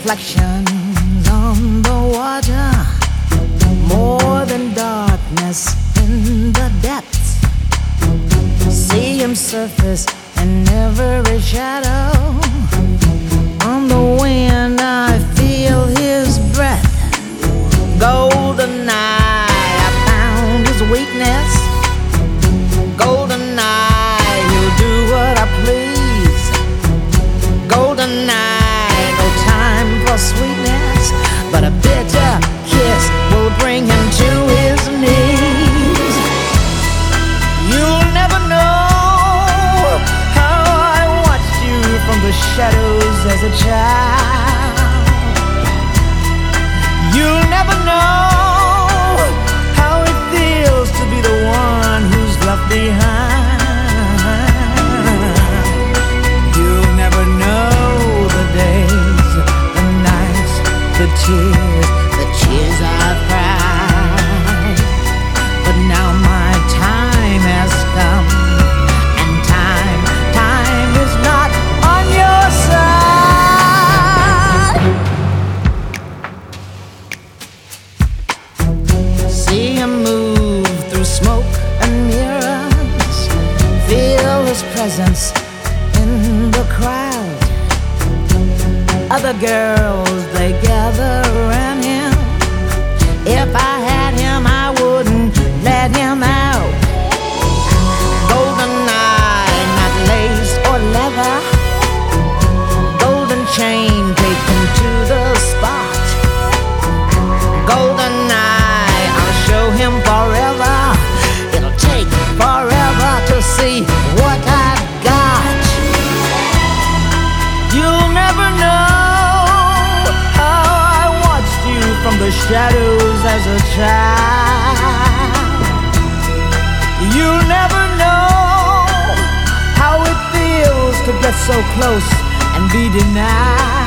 reflections on the water, more than darkness in the depths. See him surface in every shadow. On the wind I feel his breath. Golden eye, I found his weakness. Golden eye, he'll do what I please. Golden eye, no time for sweetness, but a bitter kiss will bring him to his knees. You'll never know how I watched you from the shadows as a child. You'll never know how it feels to be the one who's left behind. You'll never know the days, the nights, the tears I've cried. But now my time has come, and time is not on your side. See him move through smoke and mirrors, feel his presence in the crowd. Other girls, they gather around him. If I had him, I wouldn't let him out. Golden eye, not lace or leather. Golden chain taken to the spot. Golden eye, I'll show him forever. It'll take forever to see what I've got. You'll never know how I watched you from the shadows as a child. You'll never know how it feels to get so close and be denied.